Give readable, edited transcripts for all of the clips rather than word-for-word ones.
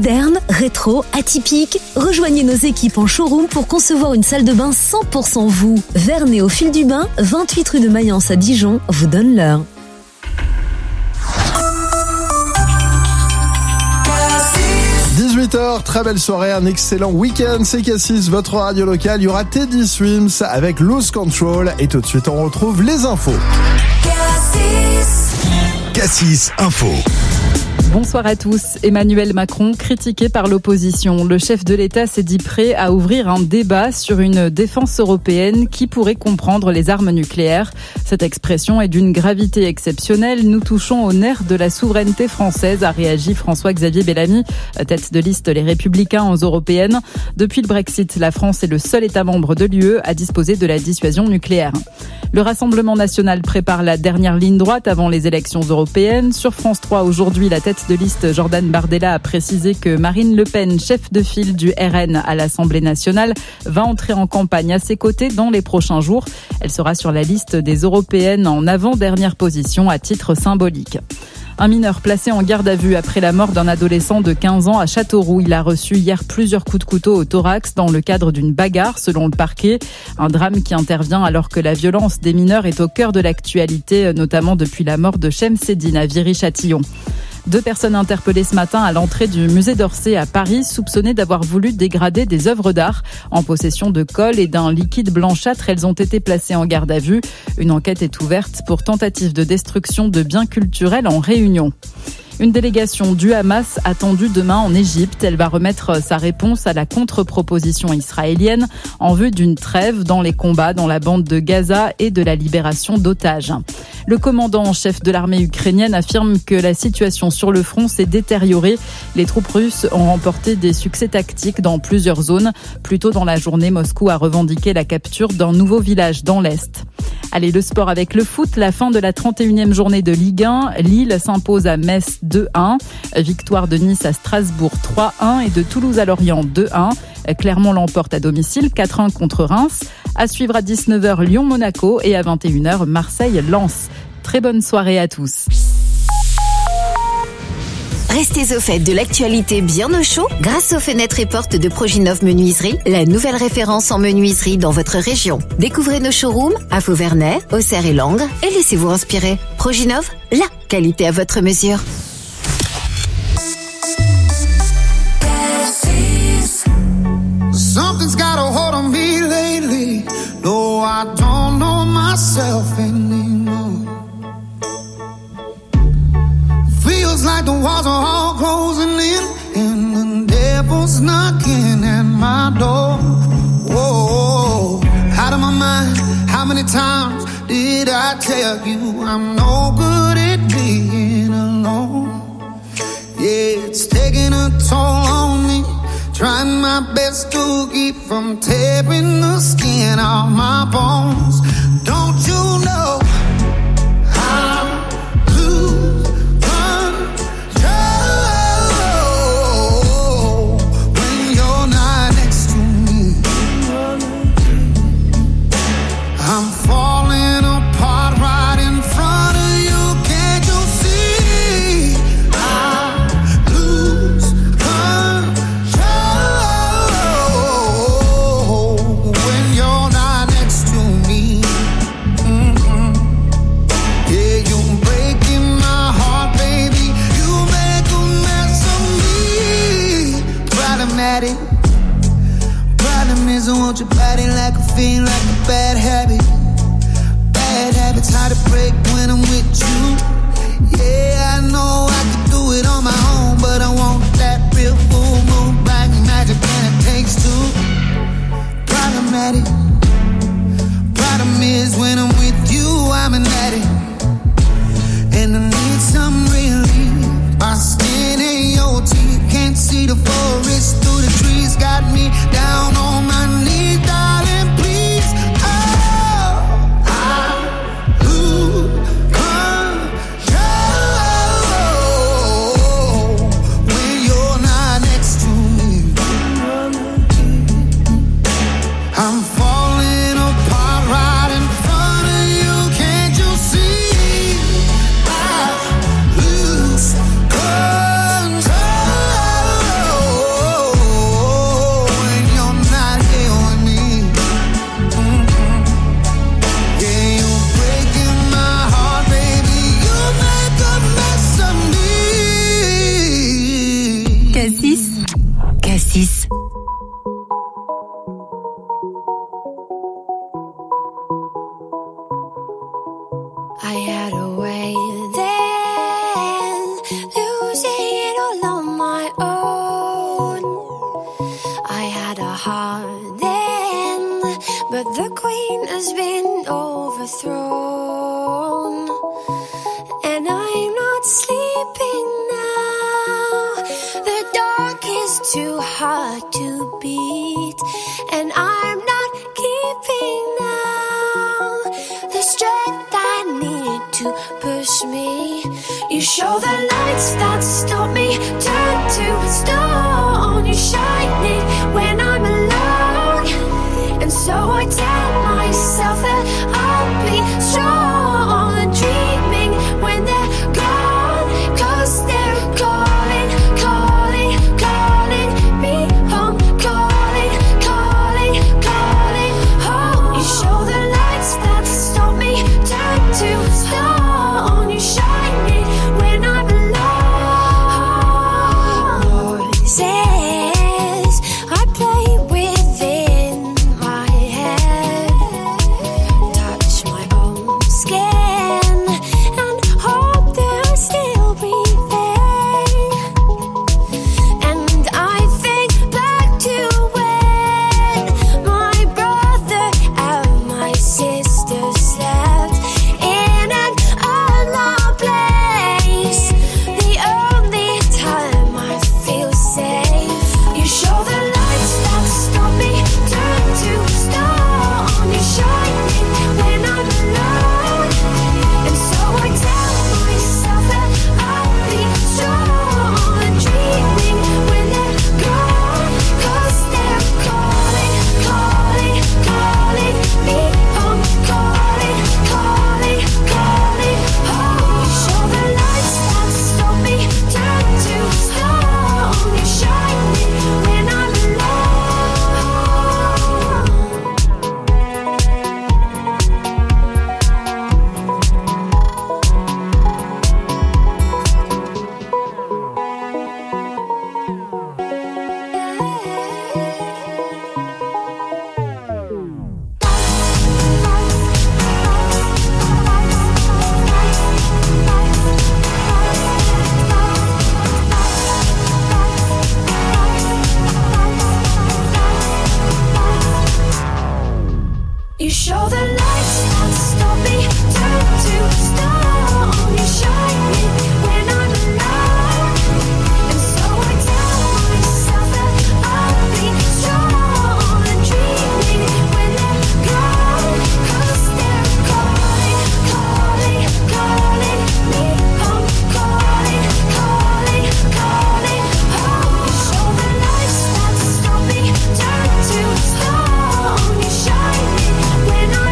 Moderne, rétro, atypique. Rejoignez nos équipes en showroom pour concevoir une salle de bain 100% vous. Vernet au fil du bain, 28 rue de Mayence à Dijon, vous donne l'heure. 18h, très belle soirée, un excellent week-end, c'est Cassis, votre radio locale. Il y aura Teddy Swims avec Lose Control et tout de suite on retrouve les infos. Cassis Info. Bonsoir à tous. Emmanuel Macron, critiqué par l'opposition. Le chef de l'État s'est dit prêt à ouvrir un débat sur une défense européenne qui pourrait comprendre les armes nucléaires. Cette expression est d'une gravité exceptionnelle. Nous touchons au nerf de la souveraineté française, a réagi François-Xavier Bellamy, tête de liste Les Républicains aux Européennes. Depuis le Brexit, la France est le seul État membre de l'UE à disposer de la dissuasion nucléaire. Le Rassemblement national prépare la dernière ligne droite avant les élections européennes. Sur France 3, aujourd'hui, la tête de liste Jordan Bardella a précisé que Marine Le Pen, chef de file du RN à l'Assemblée nationale, va entrer en campagne à ses côtés dans les prochains jours. Elle sera sur la liste des européennes en avant-dernière position à titre symbolique. Un mineur placé en garde à vue après la mort d'un adolescent de 15 ans à Châteauroux. Il a reçu hier plusieurs coups de couteau au thorax dans le cadre d'une bagarre, selon le parquet. Un drame qui intervient alors que la violence des mineurs est au cœur de l'actualité, notamment depuis la mort de Chemseddine à Viry-Châtillon. 2 personnes interpellées ce matin à l'entrée du musée d'Orsay à Paris, soupçonnées d'avoir voulu dégrader des œuvres d'art. En possession de colle et d'un liquide blanchâtre, elles ont été placées en garde à vue. Une enquête est ouverte pour tentative de destruction de biens culturels en Réunion. Une délégation du Hamas attendue demain en Égypte. Elle va remettre sa réponse à la contre-proposition israélienne en vue d'une trêve dans les combats dans la bande de Gaza et de la libération d'otages. Le commandant en chef de l'armée ukrainienne affirme que la situation sur le front s'est détériorée. Les troupes russes ont remporté des succès tactiques dans plusieurs zones. Plus tôt dans la journée, Moscou a revendiqué la capture d'un nouveau village dans l'Est. Allez, le sport avec le foot, la fin de la 31e journée de Ligue 1. Lille s'impose à Metz 2-1. Victoire de Nice à Strasbourg 3-1 et de Toulouse à Lorient 2-1. Clermont l'emporte à domicile 4-1 contre Reims. À suivre à 19h Lyon-Monaco et à 21h Marseille-Lens. Très bonne soirée à tous. Restez au fait de l'actualité bien au chaud grâce aux fenêtres et portes de Proginov Menuiserie, la nouvelle référence en menuiserie dans votre région. Découvrez nos showrooms à Faux-Vernet, Auxerre et Langres et laissez-vous inspirer. Proginov, la qualité à votre mesure. Something's got a hold on me lately. No, I don't know myself anymore. Feels like the walls are all closing in and the devil's knocking at my door. Whoa, out of my mind. How many times did I tell you I'm no good at being alone? Yeah, it's taking a toll on me. Trying my best to keep from tearing the skin off my bones. Don't you know I lose control when you're not next to me? I'm falling apart right in front of you. Can't you see? I lose control when you're not next to me. Yeah, you're breaking my heart, baby. You make a mess of me. Problematic. Problem is I want your body like a fiend, like a bad habit. Bad habits hard to break when I'm with you. Yeah, I know I could do it on my own, but I want that real full moon, black magic, and it takes two. Problematic. Problem is when I'm with you, I'm an addict, and I need some relief. My skin ain't your teeth, can't see the forest through the trees. Got me down on my knees, darling, please. Oh, I lose control Cassis. I had a way then, losing it all on my own. I had a heart then, but the queen has been overthrown. And I'm not sleeping now. The dark is too hard to beat, and I'm not keeping now the strength I need to push me. You show the lights that stop me, turn to stone. You shine it when I'm alone, and so I tell myself that I'll be strong. And dreaming when they're gone, 'cause they're calling, calling, calling me home. Calling, calling, calling home. You show the lights that stop me, turn to stone. You shine it when I'm alone. Voices I play within my head, touch my own skin and hope they're still breathing. And I think back to when my brother and my sister slept in an unloved place. The only time I feel safe. You show the lights that stop me, turn to stone. You shine it when I'm alone, and so I tell myself that I'll be strong. And dreaming when they're gone, 'cause they're calling, calling, calling me home. Calling, calling, calling home. You show the lights that stop me, turn to stone. You shine it when I'm You show the lights that stop me, turn to stone. You shine it when I'm alone, and so I tell myself that I'll be strong. And dreaming when they're gone, 'cause they're calling, calling, calling me home. Calling, calling, calling home. You show the lights that stop me, turn to stone. You shine it when I'm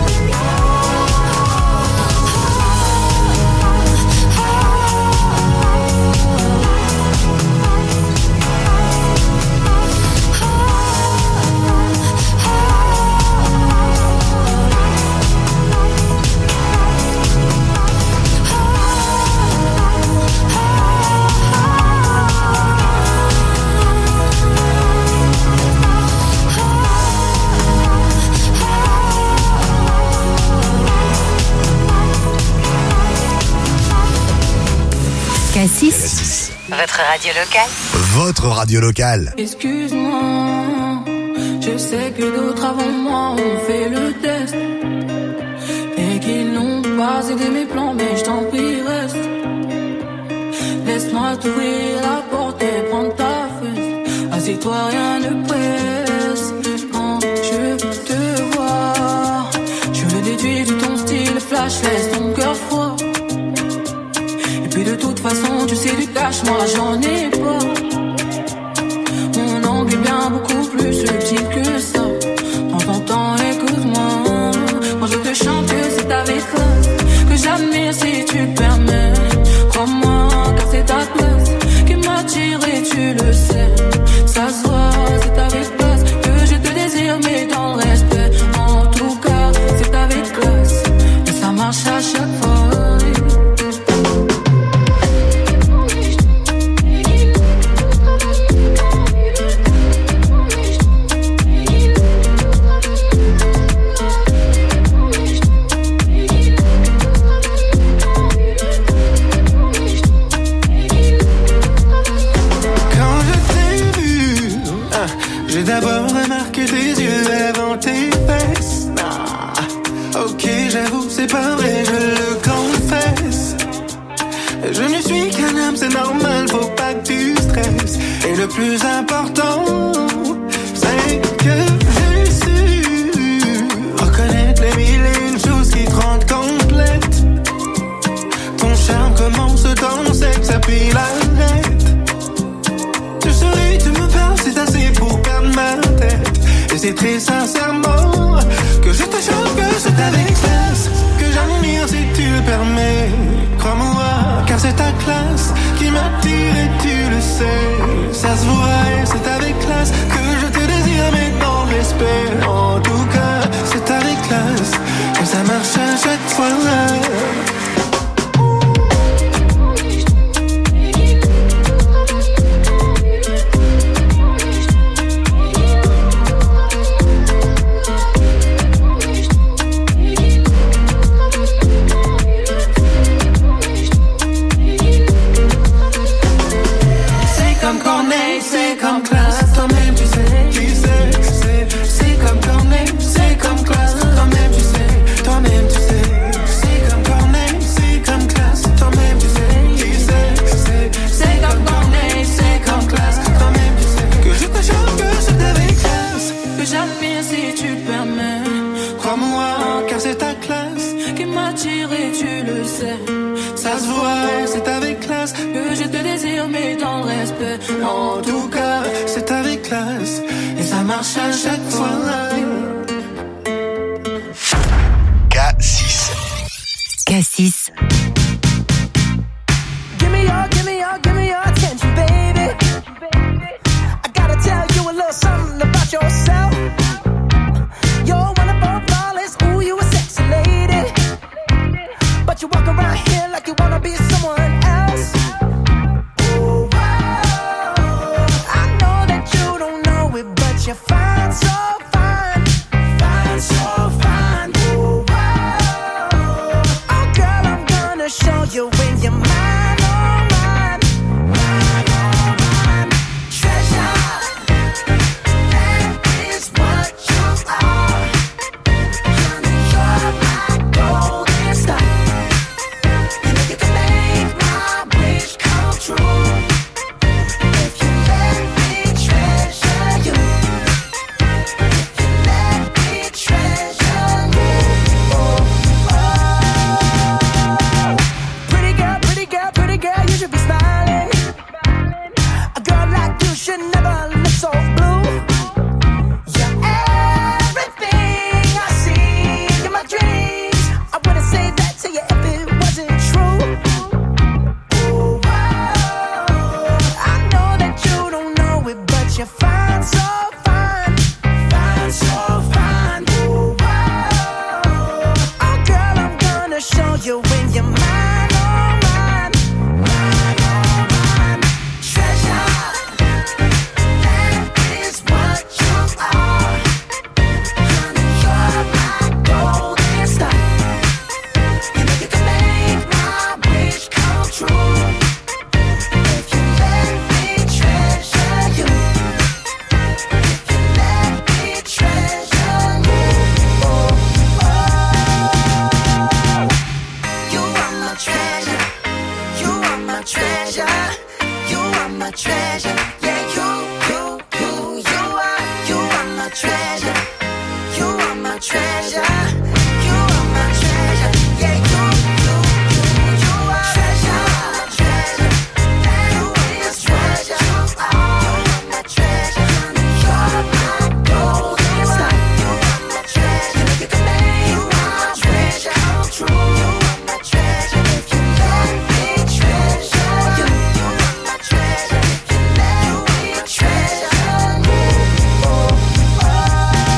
Cassis, votre radio locale. Votre radio locale. Excuse-moi, je sais que d'autres avant moi ont fait le test et qu'ils n'ont pas aidé mes plans, mais je t'en prie reste. Laisse-moi t'ouvrir la porte et prendre ta fesse. Assieds-toi, rien ne presse. Quand je te vois, je le déduis de ton style flash, laisse ton cœur froid. Et puis de toute façon, tu sais du cash, moi j'en ai pas. Mon angle est bien beaucoup plus subtil que ça. Prends ton temps, écoute-moi. Quand je te chante, c'est avec classe que j'admire si tu permets. Crois-moi, car c'est ta classe qui m'attire et tu le sais. Ça se voit, c'est avec classe que je te désire, mais dans le respect. En tout cas, c'est avec classe et ça marche à chaque fois. normal, faut pas que tu stresses. Et le plus important, c'est que j'ai su reconnaître les mille et une choses qui te rendent complète. Ton charme commence dans le sexe, puis l'arrête. Tu souris, tu me parles, c'est assez pour perdre ma tête. Et c'est très sincèrement que je te chante, que c'est avec classe, que j'admire si tu le permets. Crois-moi, car c'est ta classe qui m'attire et tu le sais. Ça se voit et c'est avec classe que je te désire, mais dans le respect. En tout cas, c'est avec classe que ça marche à chaque fois. C'est comme classe, toi-même tu sais, c'est comme Corneille, c'est comme classe, toi-même tu sais, c'est comme Corneille, c'est comme classe, toi-même tu sais, c'est comme Corneille, c'est comme classe, toi-même tu sais, que je te chante, que c'est avec classe, que j'admire si tu le permets, crois-moi, car c'est ta classe qui m'attire et tu le sais. Ça se voit, c'est avec classe que je te désire, mais dans le respect. En tout cas, c'est avec classe et ça marche à chaque fois. K6. K6. Give me your attention, baby. I gotta tell you a little something about yourself. You're wonderful, flawless, ooh, you a sexy lady. But you walk around here like you wanna be someone else. Ooh, whoa. I know that you don't know it, but you're fine, so fine, fine, so fine. Ooh, whoa. Oh, girl, I'm gonna show you when you're mine, oh mine, mine, oh mine. Treasure, that is what you are. Honey, you're my golden star. You can make my wish come true if you let me treasure you. If you let me treasure you. Oh, oh. Pretty girl, you should be smiling. A girl like you should never look so blue. You're everything I see in my dreams. I wouldn't say that to you if it wasn't true. Ooh, whoa. I know that you don't know it, but you're fine, so fine, fine, so fine. Ooh, whoa. Oh, girl, I'm gonna show you when you're mine, oh mine, mine, oh mine. Treasure, that is what you are. Honey, you're my golden star. You know you can make my wish come true if you let me treasure you. If you let me treasure you. Oh, oh. You are my treasure. You are my treasure. You are my treasure. Yeah, you are my treasure. You are my treasure. You are my treasure. Yeah, you are treasure. Treasure. You is treasure. You are my treasure. You're my golden star. You are my treasure. You can make my treasure come true. You are my treasure. If you let me treasure you. You are my treasure. If you let me treasure you. Oh, oh.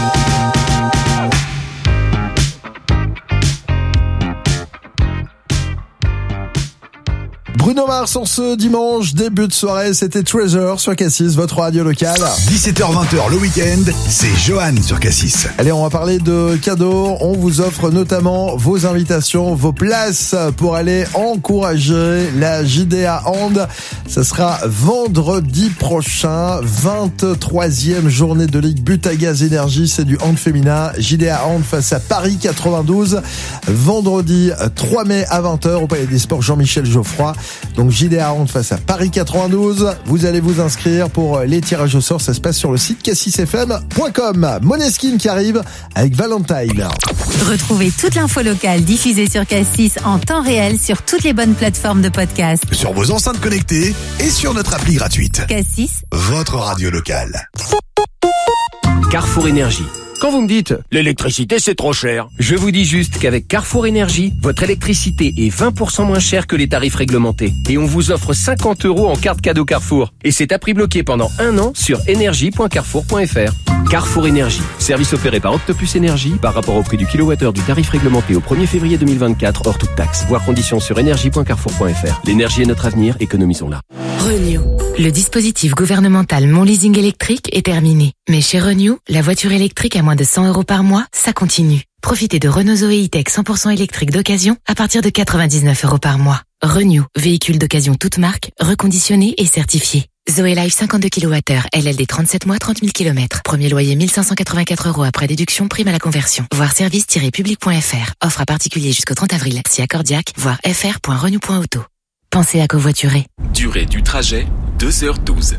Bruno Mars en ce dimanche, début de soirée, c'était Treasure sur K6, votre radio locale. 17h-20h le week-end, c'est Johan sur K6. Allez, on va parler de cadeaux. On vous offre notamment vos invitations, vos places pour aller encourager la JDA Hand. Ça sera vendredi prochain, 23e journée de Ligue Butagaz Énergie. C'est du hand féminin. JDA Hand face à Paris 92. Vendredi 3 mai à 20h au Palais des Sports Jean-Michel Geoffroy. Donc JDA Hand face à Paris 92. Vous allez vous inscrire pour les tirages au sort. Ça se passe sur le site cassisfm.com. Måneskin qui arrive avec Valentine. Retrouvez toute l'info locale diffusée sur Cassis en temps réel sur toutes les bonnes plateformes de podcast. Sur vos enceintes connectées et sur notre appli gratuite. Cassis, Votre radio locale. Carrefour Énergie. Quand vous me dites « l'électricité c'est trop cher », je vous dis juste qu'avec Carrefour Énergie, votre électricité est 20% moins chère que les tarifs réglementés. Et on vous offre 50 € en carte cadeau Carrefour. Et c'est à prix bloqué pendant 1 an sur énergie.carrefour.fr. Carrefour Énergie, service opéré par Octopus Énergie par rapport au prix du kilowattheure du tarif réglementé au 1er février 2024 hors toute taxe. Voir conditions sur énergie.carrefour.fr. L'énergie est notre avenir, économisons-la. Renew. Le dispositif gouvernemental Mon Leasing électrique est terminé. Mais chez Renew, la voiture électrique à moins de 100 € par mois, ça continue. Profitez de Renault Zoé E-Tech 100% électrique d'occasion à partir de 99 € par mois. Renew, véhicule d'occasion toute marque, reconditionné et certifié. Zoé Life 52 kWh, LLD 37 mois, 30 000 km. Premier loyer 1584 € après déduction, prime à la conversion. Voir service-public.fr. Offre à particulier jusqu'au 30 avril. Si accordiaque, voir fr.renew.auto. Pensez à covoiturer. Durée du trajet, 2h12.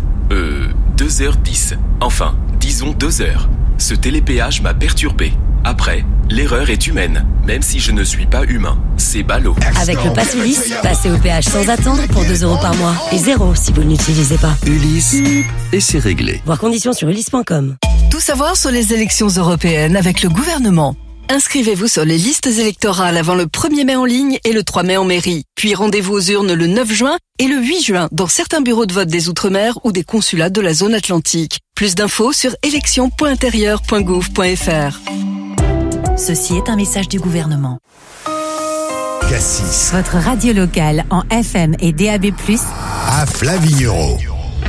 2h10. Enfin, disons 2 heures. Ce télépéage m'a perturbé. Après, l'erreur est humaine, même si je ne suis pas humain. C'est ballot. Avec le pass Ulysse, passez au péage sans attendre pour 2 € par mois. Et 0 si vous ne l'utilisez pas. Ulysse, et c'est réglé. Voir conditions sur ulysse.com. Tout savoir sur les élections européennes avec le gouvernement. Inscrivez-vous sur les listes électorales avant le 1er mai en ligne et le 3 mai en mairie. Puis rendez-vous aux urnes le 9 juin et le 8 juin dans certains bureaux de vote des Outre-mer ou des consulats de la zone atlantique. Plus d'infos sur élections.intérieur.gouv.fr. Ceci est un message du gouvernement. Cassis. Votre radio locale en FM et DAB+, à Flavignereau.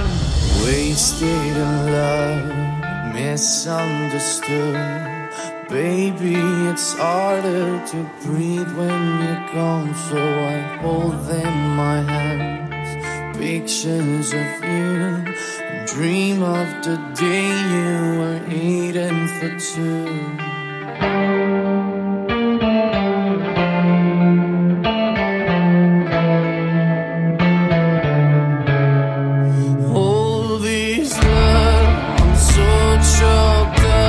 Wasted in love, misunderstood. Baby, it's harder to breathe when you're gone, so I hold them in my hands, pictures of you, and dream of the day you were eating for two. All these love, I'm so choked up.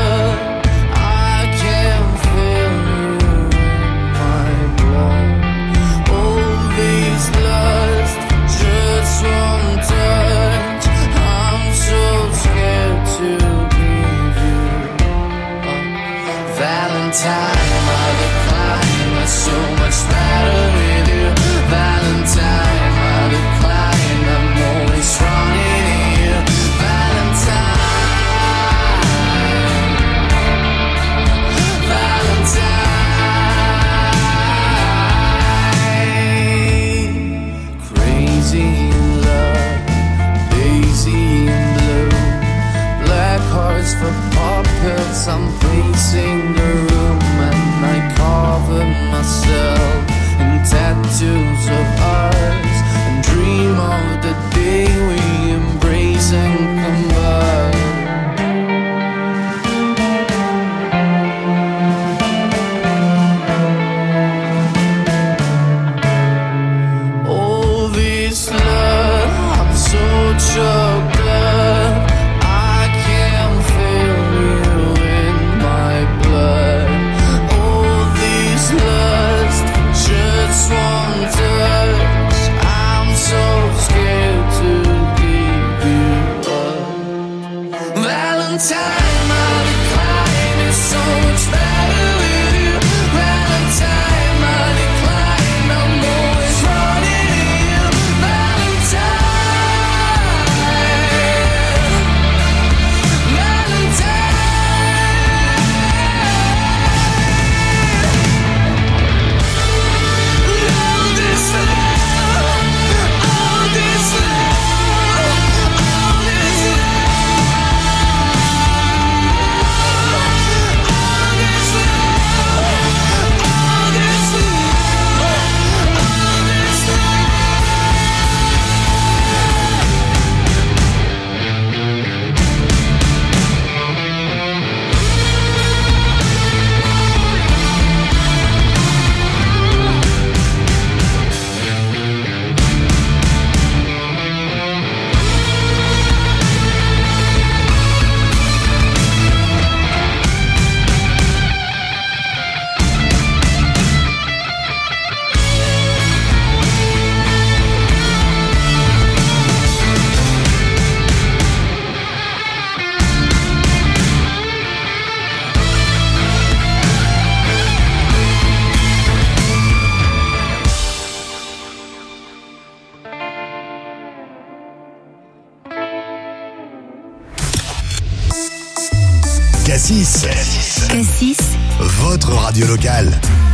Cassis. Cassis, Votre radio locale.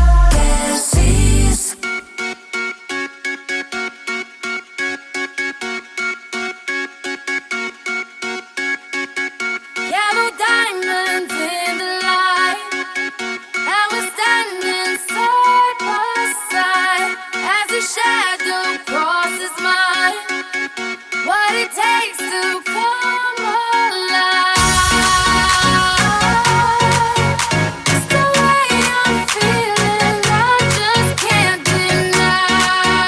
Yellow diamonds in the light, and we're standing side by side as a shadow crosses mine. What it takes to come alive. It's the way I'm feeling, I just can't deny.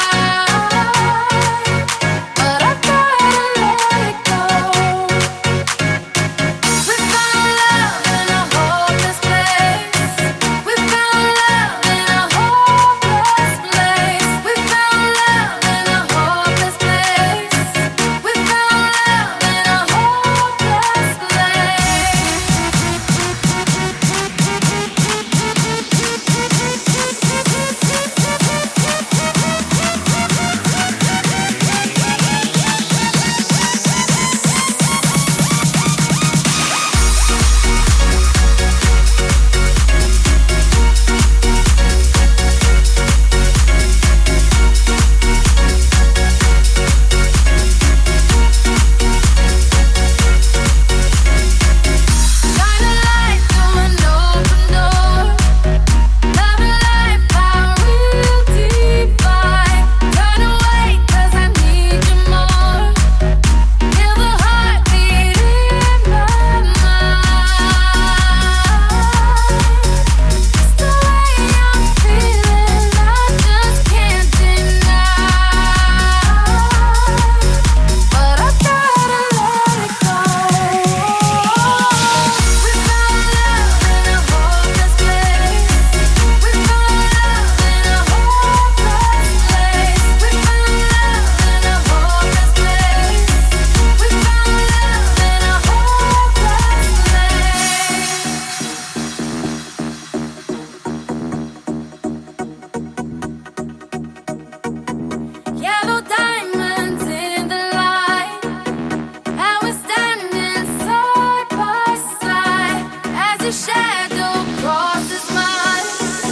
But I gotta let it go. We found love in a hopeless place. We found love in a hopeless place. We found love in a hopeless place. We found love in a hopeless place. Shine a light through an open door. Love and life are real divine. Turn away 'cause I need you more. Feel the heartbeat in my mind. It's the way I'm feeling, I just can't deny. But I gotta let it go. We found love in a hopeless place. We found love in a hopeless place. We found love in a hopeless place. We found love in a hopeless place. Yellow diamonds in the light, and we're standing side by side as a shadow crosses mine.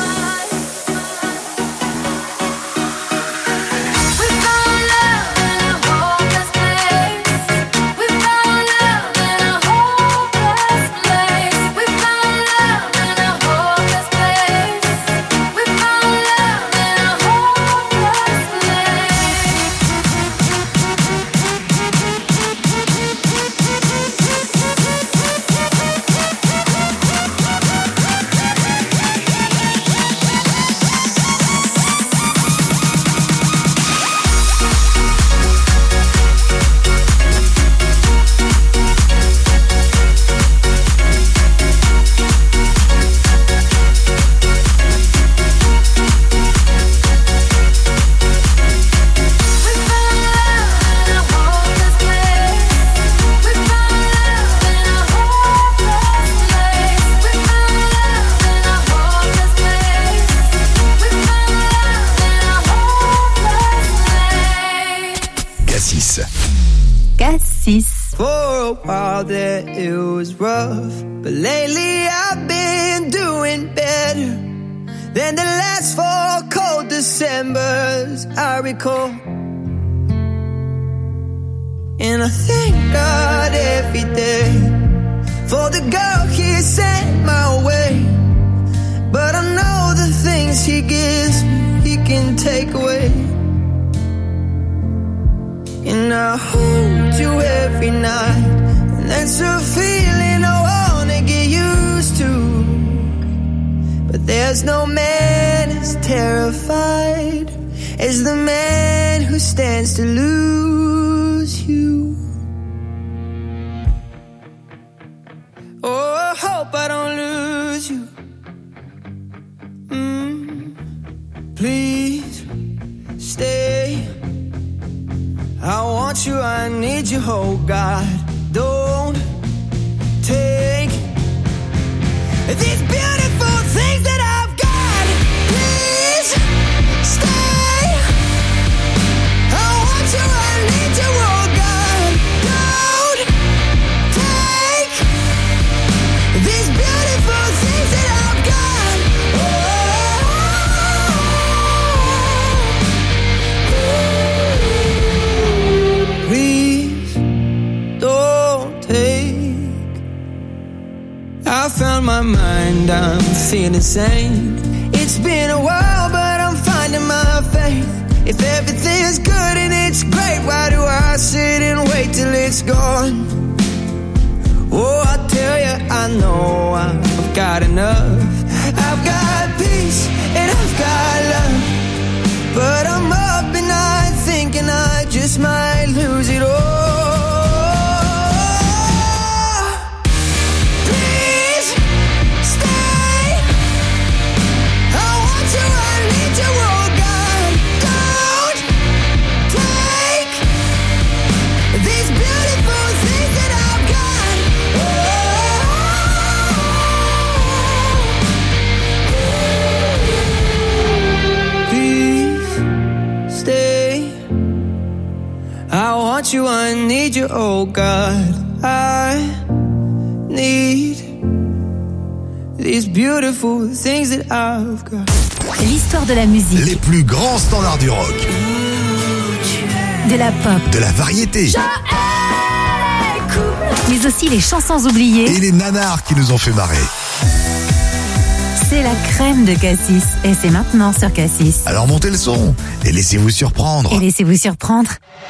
We found love in a hopeless place. We found love in a hopeless place. We found love in a hopeless place. We found love in a hopeless Cassis. Cassis. For a while there it was rough, but lately I've been doing better than the last 4 cold Decembers I recall. And I thank God every day for the girl He sent my way. But I know the things He gives me, He can take away. And I hold you every night, and that's a feeling I wanna get used to. But there's no man as terrified as the man who stands to lose you. Oh, I hope I don't lose you. Please stay. I want you, I need you, oh God. Don't take these beautiful things that I've got. Please stay. I want you, I need you, oh God. Don't take these my mind, I'm feeling sane. It's been a while, but I'm finding my faith. If everything's good and it's great, why do I sit and wait till it's gone? Oh, I tell you, I know I've got enough. I've got peace and I've got love, but I'm up at night thinking I just might lose it all. Please stay. I want you, I need you, oh God. Don't take these beautiful things that I've got. Please stay. I want you, I need you, oh God. I need these beautiful things that I've got. L'histoire de la musique, Les plus grands standards du rock, de la pop, de la variété mais aussi les chansons oubliées. et les nanars qui nous ont fait marrer. C'est la crème de Cassis et c'est maintenant sur Cassis. Alors montez le son et laissez-vous surprendre. Et laissez-vous surprendre.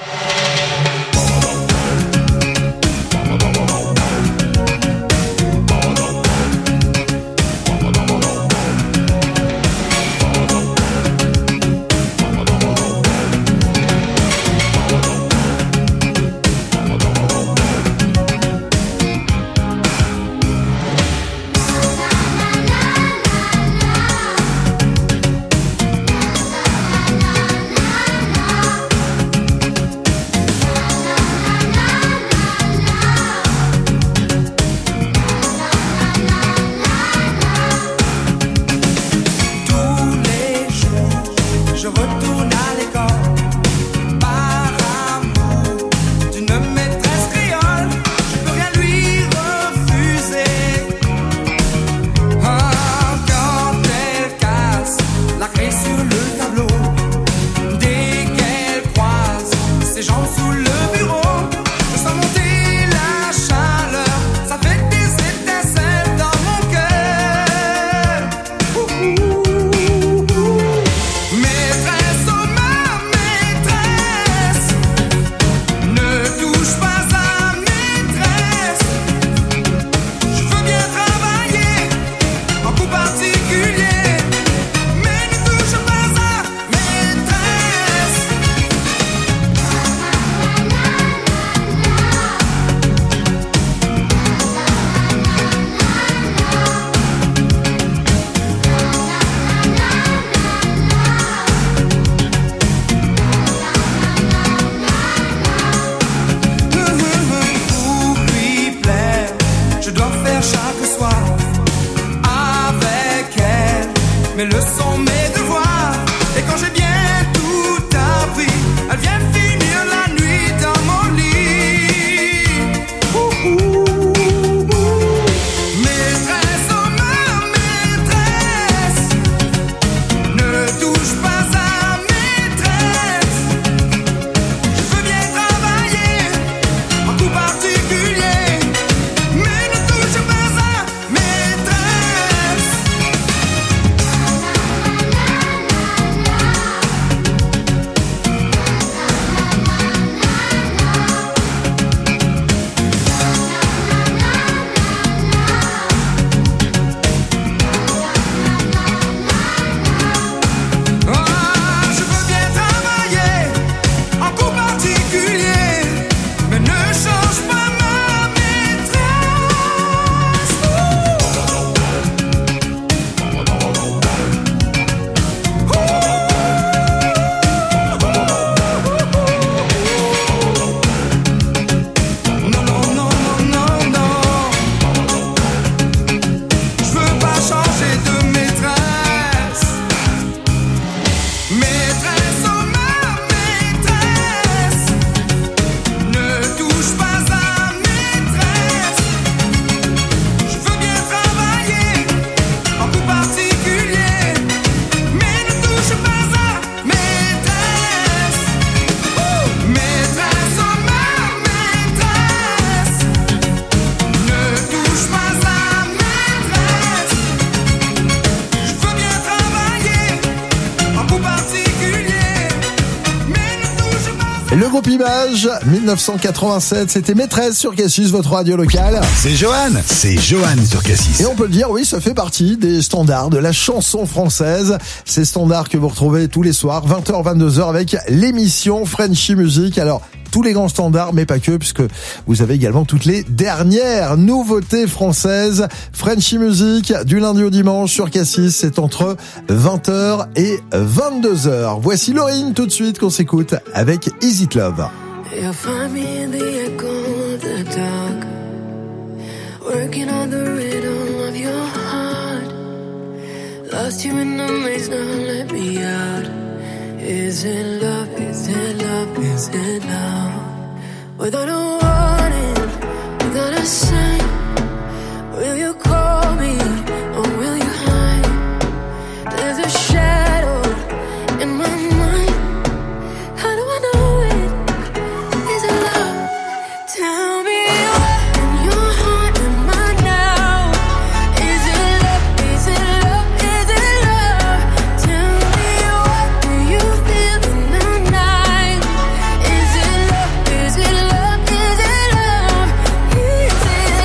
mes leçons, mes devoirs. Et quand j'ai bien tout appris, elle vient finir la nuit dans mon lit. Maîtresse, oh ma maîtresse, ne touche pas à maîtresse. Je veux bien travailler en tout particulier, mais ne touche pas à maîtresse. Le groupe Image, 1987, c'était Maîtresse sur Cassis, votre radio locale. C'est Johan sur Cassis. Et on peut le dire, oui, ça fait partie des standards de la chanson française. Ces standards que vous retrouvez tous les soirs, 20h, 22h, avec l'émission Frenchy Music. Alors, tous les grands standards, mais pas que, puisque vous avez également toutes les dernières nouveautés françaises. Frenchy Music, du lundi au dimanche sur Cassis, c'est entre 20h et 22h. Voici Laurine tout de suite qu'on s'écoute avec Is It Love. You'll find me in the echo of the dark, working on the rhythm of your heart. Lost you in the maze, now let me out. Is it love, is it love, is it love? Without a warning, without a sign, will you call me or will you hide? There's a shadow in my mind. How do I know it? Is it love? Tell me what in your heart am I now? Is it love? Is it love? Is it love? Tell me what do you feel in the night? Is it love? Is it love? Is it love? Is it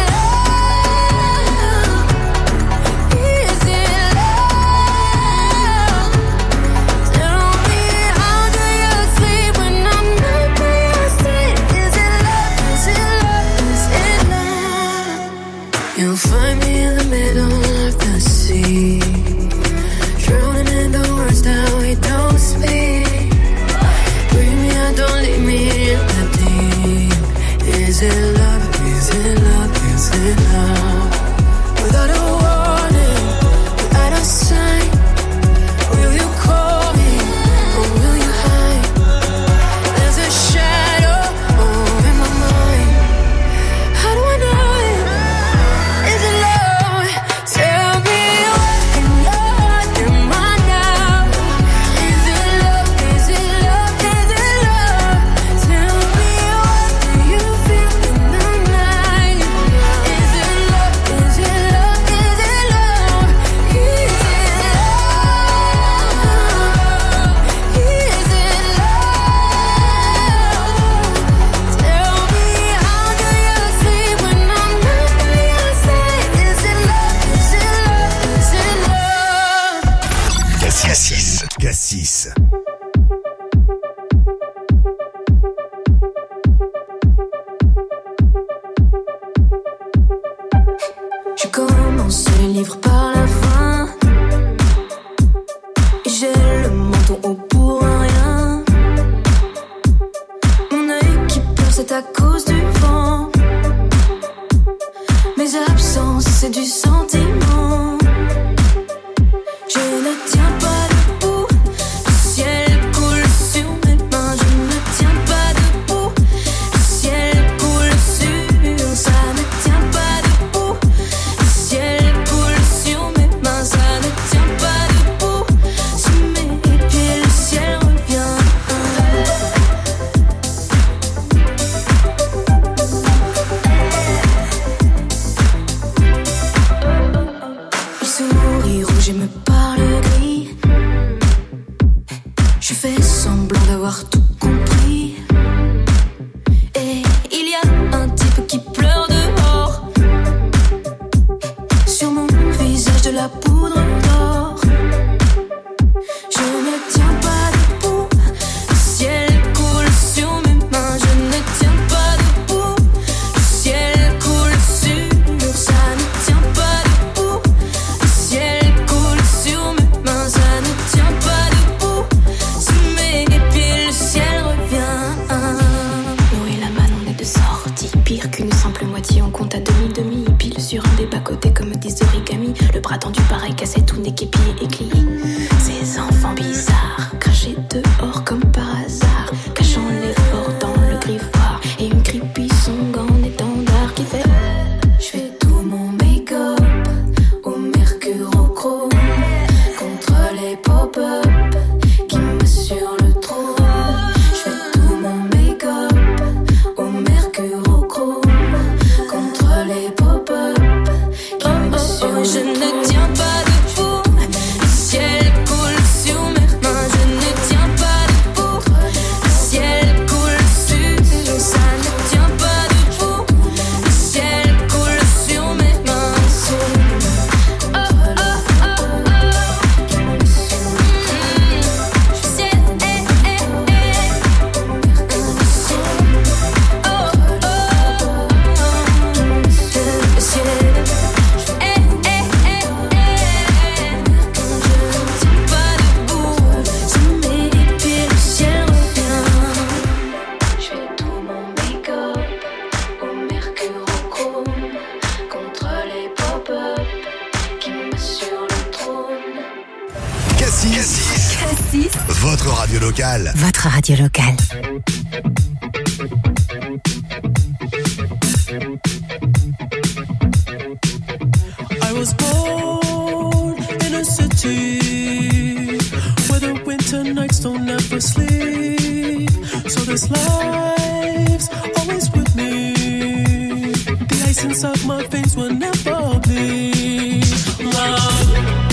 love? Is it love? Tell me how do you sleep when I'm not by your side? Is it love? Is it love? Is it love? You'll find me in the middle of the sea, drowning in the words that we don't speak. Bring me out, don't leave me in the deep. Is it love? Is it love? Is it love? Without a warning, without a sign, will you call me or will you hide? There's a shadow in my mind. How do I know it? Is it love? Tell me what in your heart am I now? Is it love? Is it love? Is it love? Tell me what do you feel in the night? Is it love? Is it love? Is it love? Is it love? Is it love? Tell me how do you sleep when I'm not by your side? Is it love? Is it love? Is it love? Cassis. Je commence le livre par la fin et j'ai le menton haut pour rien. Mon œil qui pleure, c'est à cause du vent. Mes absences, c'est du sentiment. Je ne tiens pas debout, le ciel coule sur mes mains. Je ne tiens pas debout, le ciel coule sur. Ça ne tient pas debout, le ciel coule sur mes mains. Ça ne tient pas debout, sous mes pieds le ciel revient. Il sourit rouge et me parle gris. Je fais semblant d'avoir tout compris. Et il y a un type qui pleure dehors. Sur mon visage de la poudre d'or. Je ne tiens pas debout, le ciel coule sur mes mains. Je ne tiens pas debout, le ciel coule sur. Ça ne tient pas debout, le ciel coule sur mes mains. Ça ne tient pas debout, sous mes pieds le ciel revient. Nous et la manne, on est de sortie. Pire qu'une simple moitié, on compte à demi-demi. Pile sur un des bas-côtés comme 10 origami. Le bras tendu pareil cassé, tout n'est qu'épié et clié. Ces enfants bizarres, crachés dehors comme par hasard, cachant l'effort dans le griffoir. Et une creepy song en étendard qui fait. Je fais tout mon make-up au mercurochrome contre les pop-up qui me sur le trône. Je fais tout mon make-up au mercurochrome contre les Votre radio locale. Votre radio locale. I was born in a city where the winter nights don't ever sleep. So this life's always with me. The ice inside my veins will never bleed. Love.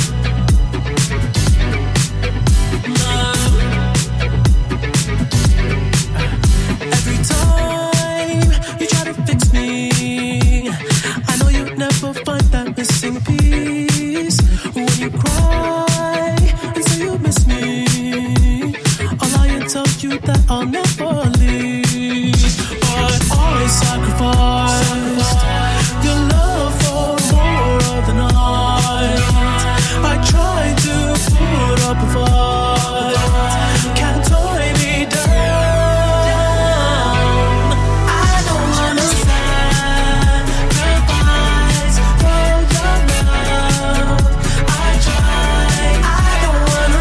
Every time you try to fix me, I know you'll never find that missing piece. When you cry and say you miss me, I'll lie and tell you that I'll never leave. But I sacrificed your love for more of the night. I tried to put up a fight. Can't tie me down. I don't wanna sacrifice for your love. I try. I don't wanna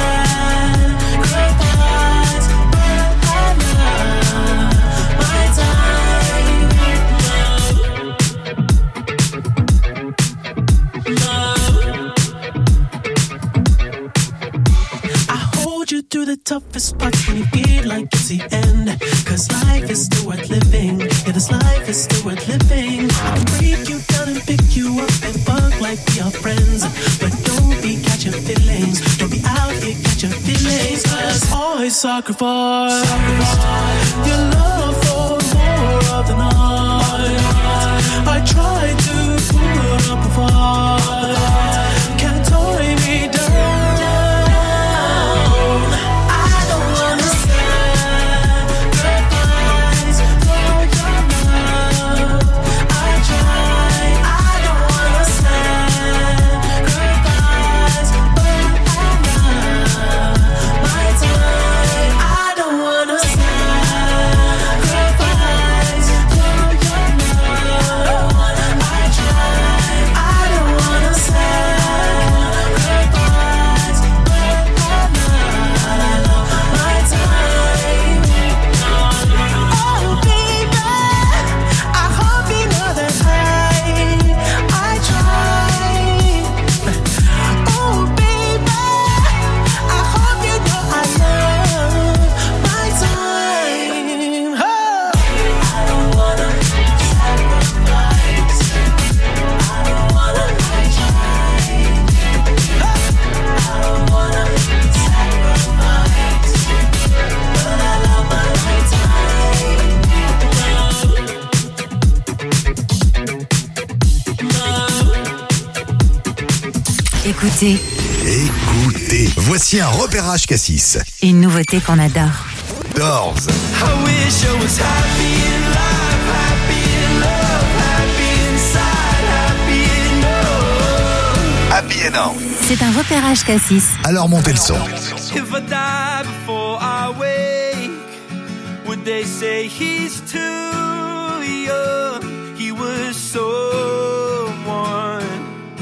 sacrifice, but I love my time. I hold you through the toughest parts when you feel like it's the end. Cause life is still worth living. Yeah, this life is still worth living. I can break you down and pick you up and fuck like we are friends. But don't be catching feelings. Don't be out here catching feelings. Cause I sacrifice your love for more of the night. I try to put up a fight. Can't tie me down. I don't wanna sacrifice for your love. I try. I don't wanna sacrifice, but I love my time. I don't wanna sacrifice for your love. I try. I don't wanna sacrifice, but I love my time. Oh baby, I hope you know that I try. Oh baby, I hope you know I love my time. Oh. I don't wanna sacrifice. I don't wanna try. I don't wanna sacrifice, but I love my time. Écoutez, Écoutez, voici un repérage Cassis. une nouveauté qu'on adore. Doors. I wish I was happy in life, happy in love, happy inside, happy in love. Happy and Now. C'est un repérage Cassis. Alors montez le son. If I die before I wake, would they say he's too young? He was someone.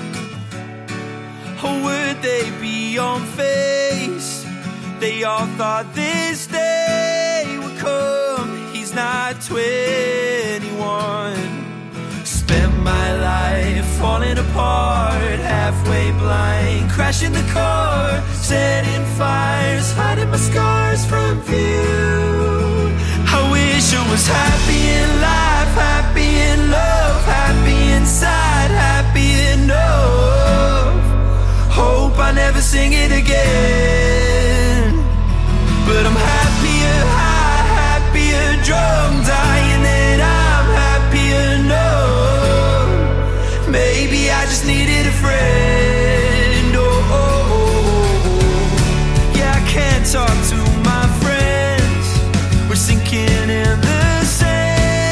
Or would they be on face? They all thought this day would come. He's not 21. Spent my life falling apart, halfway blind, crashing the car, setting fires, hiding my scars from view. I wish I was happy in life, happy in love, happy inside, happy enough. Hope I never sing it again. But I'm happier high, happier drunk, dying that I'm happy enough. Maybe I just needed a friend. Oh, oh, oh, oh. Yeah, I can't talk to my friends. We're sinking in the sand.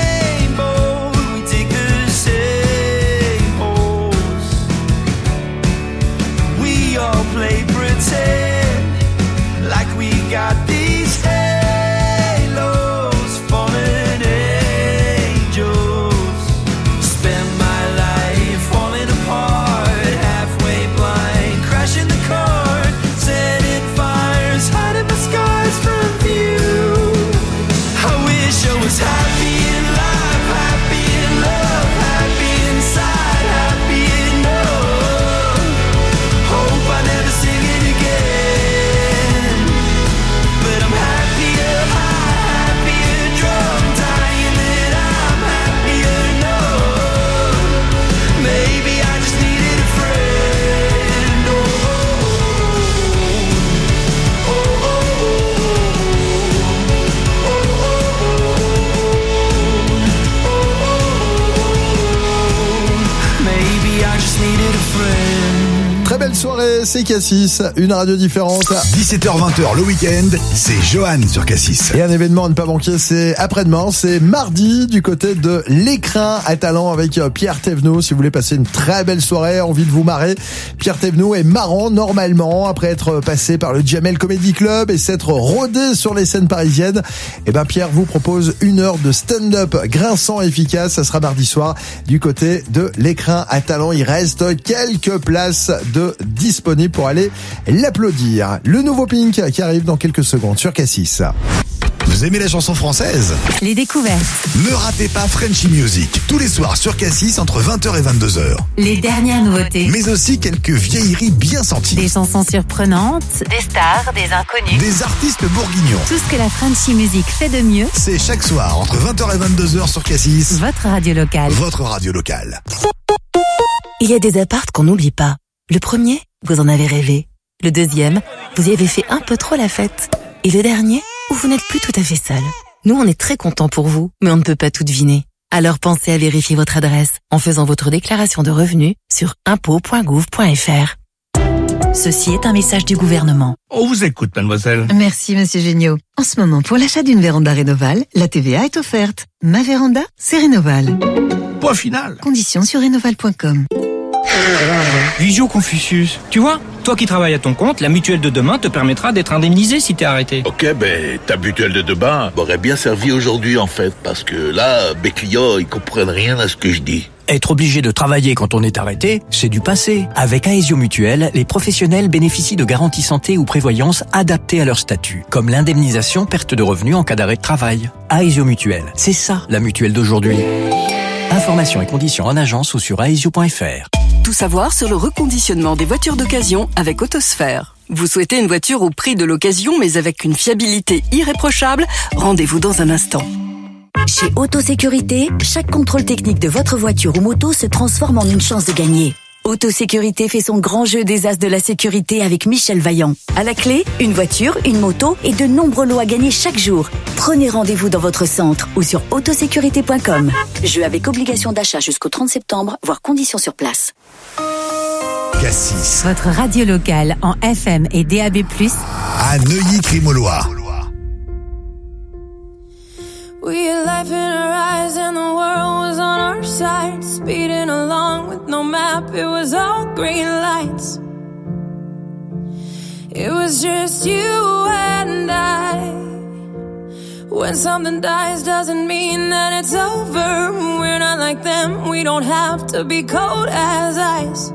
soirée, c'est Cassis, une radio différente. 17h-20h le week-end, c'est Johan sur Cassis. Et un événement à ne pas manquer, c'est après-demain, c'est mardi du côté de l'Écrin à Talent avec Pierre Thévenoud. Si vous voulez passer une très belle soirée, envie de vous marrer, Pierre Thévenoud est marrant normalement après être passé par le Jamel Comedy Club et s'être rodé sur les scènes parisiennes. Et ben Pierre vous propose une heure de stand-up grinçant et efficace. Ça sera mardi soir du côté de l'Écrin à Talent. Il reste quelques places de disponibles pour aller l'applaudir. Le nouveau Pink qui arrive dans quelques secondes sur Cassis. Vous aimez la chanson française? Les découvertes. Ne ratez pas Frenchy Music, tous les soirs sur Cassis entre 20h et 22h. Les dernières nouveautés. Mais aussi quelques vieilleries bien senties. Des chansons surprenantes. Des stars, des inconnus. Des artistes bourguignons. Tout ce que la Frenchy Music fait de mieux. C'est chaque soir entre 20h et 22h sur Cassis. Votre radio locale. Votre radio locale. Il y a des appartes qu'on n'oublie pas. Le premier, vous en avez rêvé. Le deuxième, vous y avez fait un peu trop la fête. Et le dernier, où vous n'êtes plus tout à fait seul. Nous, on est très contents pour vous, mais on ne peut pas tout deviner. Alors pensez à vérifier votre adresse en faisant votre déclaration de revenus sur impôts.gouv.fr. Ceci est un message du gouvernement. On vous écoute, mademoiselle. Merci, monsieur Géniaud. En ce moment, pour l'achat d'une véranda Rénoval, la TVA est offerte. Ma véranda, c'est Rénoval. Point final. Conditions sur rénoval.com. Visio Confucius, tu vois, toi qui travailles à ton compte, la mutuelle de demain te permettra d'être indemnisé si t'es arrêté. Ok, ta mutuelle de demain m'aurait bien servi aujourd'hui en fait, parce que là, mes clients, ils comprennent rien à ce que je dis. Être obligé de travailler quand on est arrêté, c'est du passé. Avec Aesio Mutuelle, les professionnels bénéficient de garanties santé ou prévoyance adaptées à leur statut, comme l'indemnisation perte de revenus en cas d'arrêt de travail. Aesio Mutuelle, c'est ça la mutuelle d'aujourd'hui. Informations et conditions en agence ou sur aesio.fr. Tout savoir sur le reconditionnement des voitures d'occasion avec Autosphère. Vous souhaitez une voiture au prix de l'occasion mais avec une fiabilité irréprochable? Rendez-vous dans un instant. Chez Autosécurité, chaque contrôle technique de votre voiture ou moto se transforme en une chance de gagner. Autosécurité fait son grand jeu des as de la sécurité avec Michel Vaillant. À la clé, une voiture, une moto et de nombreux lots à gagner chaque jour. Prenez rendez-vous dans votre centre ou sur autosécurité.com. Jeu avec obligation d'achat jusqu'au 30 septembre, voire conditions sur place. Cassis. Votre radio locale en FM et DAB+. À Neuilly-Crimolois. We had life in our eyes and the world was on our side. Speeding along with no map, it was all green lights. It was just you and I. When something dies doesn't mean that it's over. We're not like them, we don't have to be cold as ice.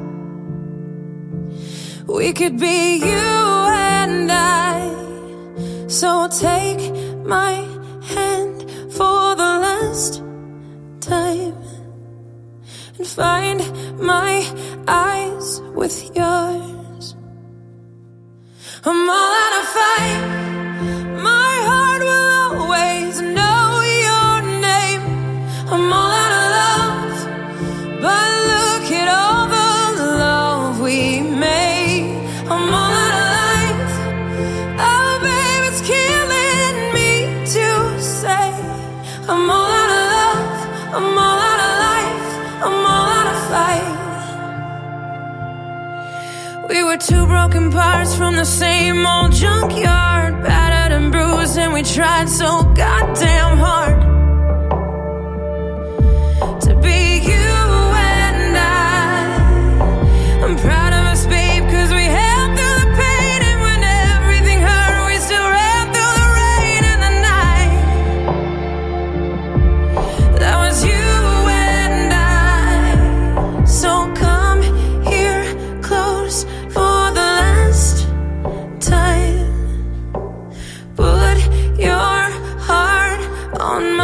We could be you and I. So take my hand for the last time and find my eyes with yours. I'm all out of fight. My heart will always know your name. I'm all out of love, but look at all the love we made. I'm all out of life. Oh, babe, it's killing me to say I'm all out of love, I'm all out of life, I'm all out of fight. We were two broken parts from the same old junkyard, battered and bruised, and we tried so goddamn hard to be you and I. I'm proud of us, babe, cause we held through the pain, and when everything hurt, we still ran through the rain and the night. That was you and I. So come here close for the last time. Put your heart on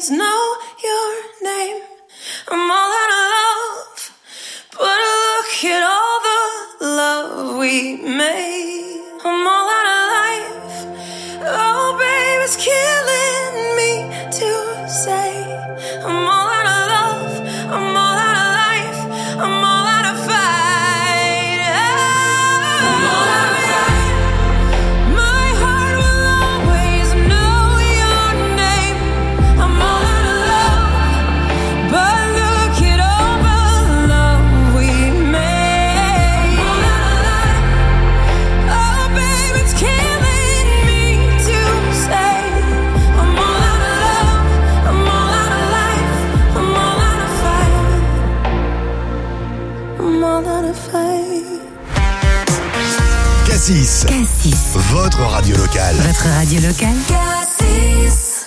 always know your name. I'm all out of love, but look at all the love we made. I'm all out of life. Oh, babe, it's killing me to say. I'm all out of love. I'm all out of life. I'm all out of fight. I'm all out of fight. My heart will always know your name. I'm all out of love, but look at all the love we made. I'm all out of life. Oh, babe, it's killing me to say. I'm all out of love. I'm all out of life. I'm all out of fight. I'm all out of fight. Cassis. Cassis. Votre radio locale. Votre radio locale. Cassis.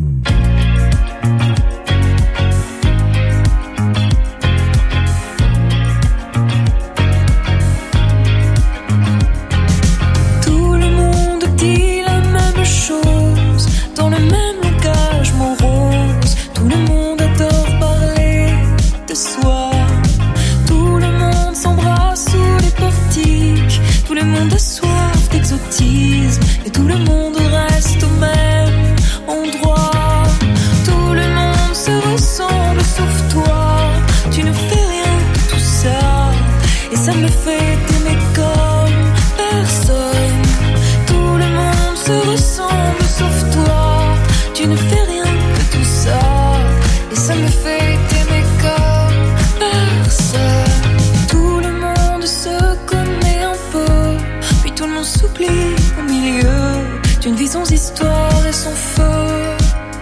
Tout le monde dit la même chose, dans le même langage morose. Tout le monde adore parler de soi. Tout le monde s'embrasse sous les portiques. Tout le monde a soif d'exotisme. Et tout le monde reste au même endroit. Tout le monde se ressemble sauf toi. Tu ne fais rien de tout ça. Et ça me fait t'aimer comme personne. Tout le monde se ressemble sauf toi. Tu ne fais rien de tout ça. Et ça me fait t'aimer comme personne. Tout le monde se connaît un peu, puis tout le monde s'oublie au milieu d'une vie sans histoire et sans feu.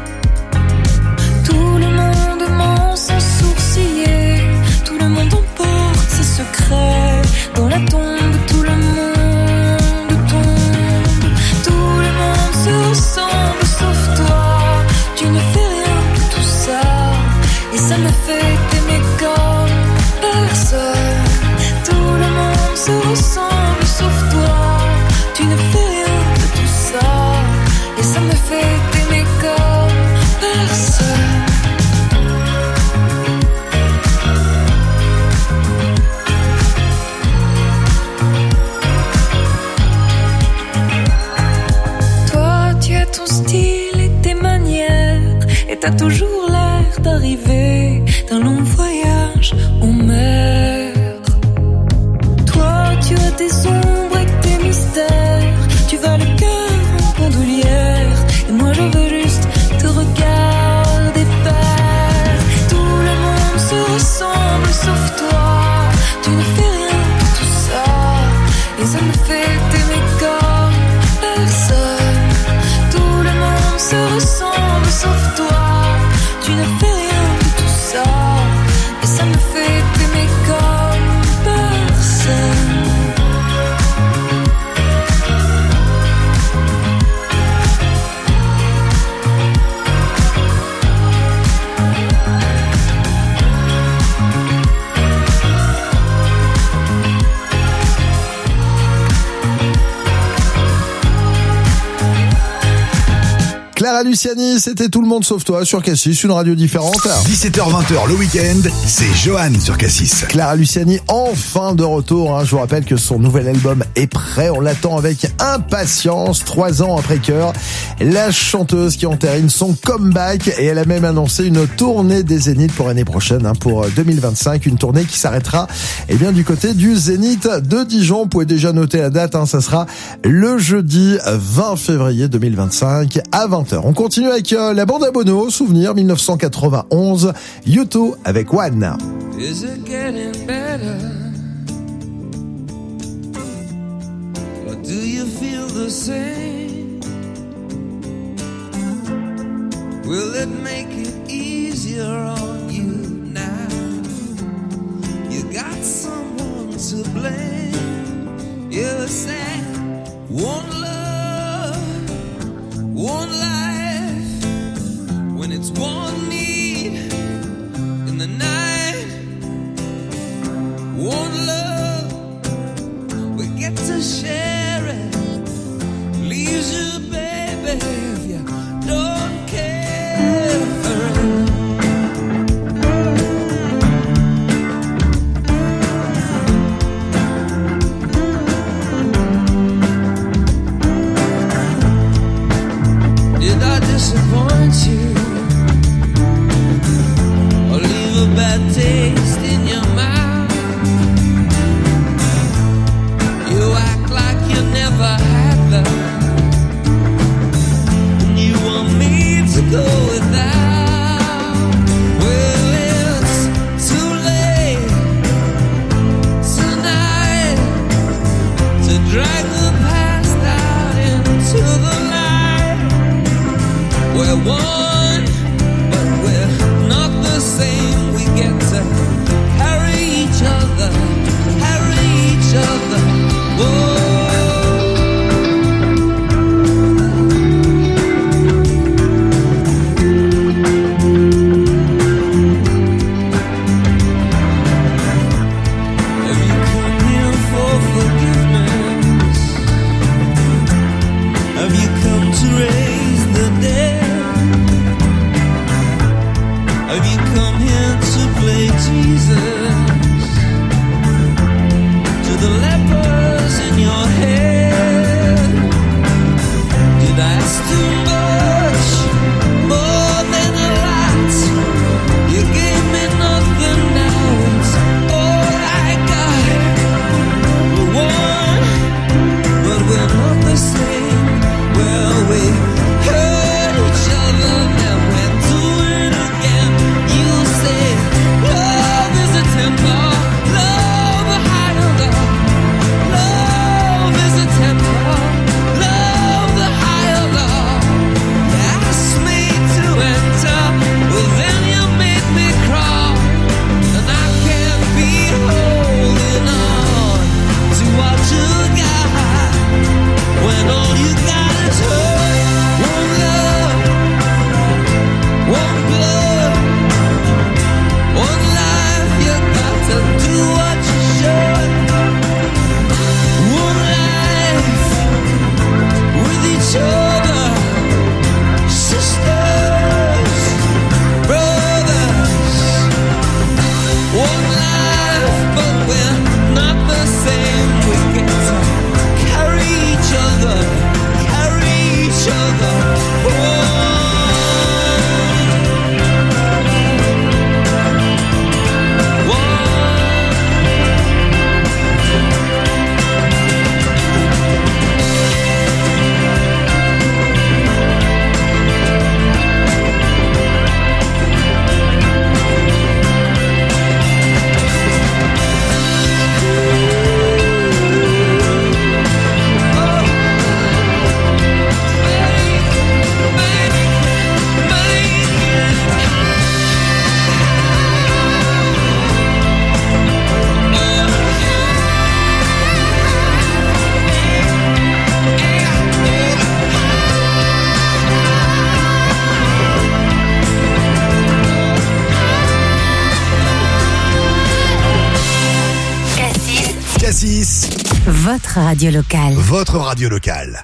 Tout le monde ment sans sourciller. Tout le monde emporte ses secrets. Dans la tombe, tout le monde tombe. Tout le monde se ressemble sauf toi. Tu ne fais rien de tout ça. Et ça me fait t'aimer comme personne. Tout le monde se ressemble sauf toi. Tu ne fais rien de tout ça. Et ça me fait t'aimer comme personne. Toi, tu as ton style et tes manières. Et t'as toujours l'air d'arriver d'un long voyage en mer. Toi, tu as tes ombres et tes mystères. Tu vas le cœur en bandoulière. Et moi je veux juste te regarder faire. Tout le monde se ressemble sauf toi. Tu ne fais rien de tout ça. Et ça me fait t'aimer comme personne. Tout le monde se ressemble sauf toi. Tu ne fais rien de tout ça. Et ça me fait t'aimer comme personne. Clara Luciani, c'était Tout le monde sauf toi sur Cassis, une radio différente. 17h-20h le week-end, c'est Johan sur Cassis. Clara Luciani, enfin de retour. Je vous rappelle que son nouvel album est prêt. On l'attend avec impatience. 3 ans après Cœur, la chanteuse qui entérine son comeback et elle a même annoncé une tournée des Zéniths pour l'année prochaine, pour 2025. Une tournée qui s'arrêtera du côté du Zénith de Dijon. Vous pouvez déjà noter la date. Ça sera le jeudi 20 février 2025 à 20h. On continue avec la bande à Bono, souvenir 1991, U2 avec One. Is it getting better? Or do you feel the same? Will it make it easier on you now? You got someone to blame. You said one love, one life. When it's one need in the night, one love, we get to share it. Leaves you, baby, if you don't care. Cassis, Votre radio locale. votre radio locale.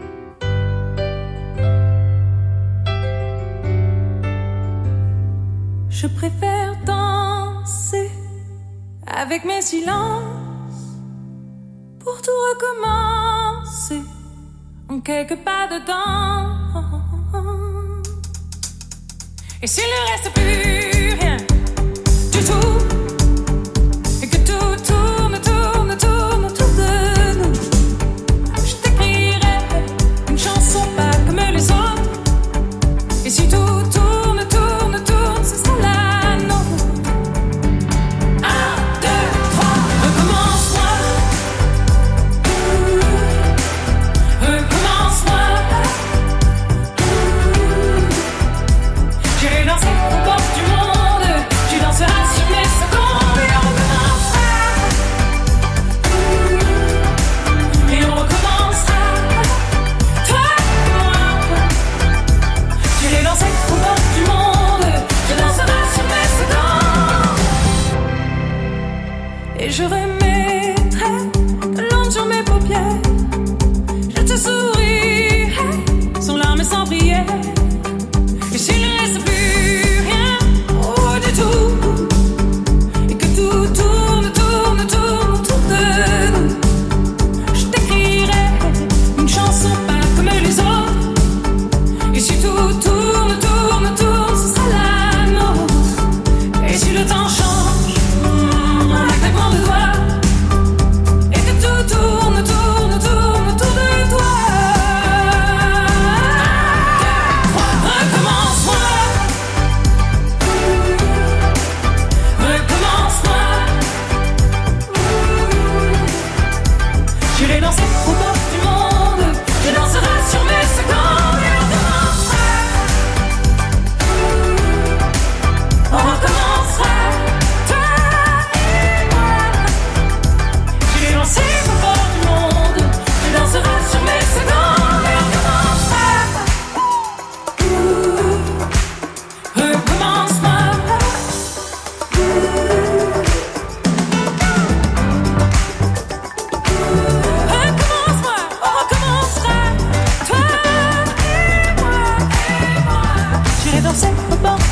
Je préfère danser avec mes silences pour tout recommencer en quelques pas de temps. Et s'il ne reste plus rien du tout, et que tout tourne, tourne, tourne autour de nous, je t'écrirai une chanson pas comme les autres. Et si tout tourne, tourne, tourne, ce sera la nôtre. 1, 2, 3, recommence-moi. Recommence-moi. J'irai danser au bord du monde. Tu danseras sur mes secondes. Et on recommencera. Et on recommencera. Toi et moi. J'irai danser au bord du monde. Tu danseras sur mes secondes. Et je remettrai de l'ombre sur mes paupières. Je te sourirai sans larmes et sans prière. Et s'il ne reste plus rien, oh, du tout, et que tout tourne, tourne, tourne autour de nous, je t'écrirai une chanson pas comme les autres. Et si tout tourne, tourne, tourne, ce sera la nôtre. Et si le temps change, en un claquement de doigts, et que tout tourne, tourne, tourne autour de toi. Recommence-moi. Recommence-moi. J'irai danser au bord du monde. Tu danseras sur mes secondes. Et on recommencera. On recommencera. Toi et moi. J'irai danser au bord du monde. Tu danseras sur mes secondes. Et on recommencera. Recommence-moi. Recommence-moi, on recommencera. Toi et moi. J'irai danser au bord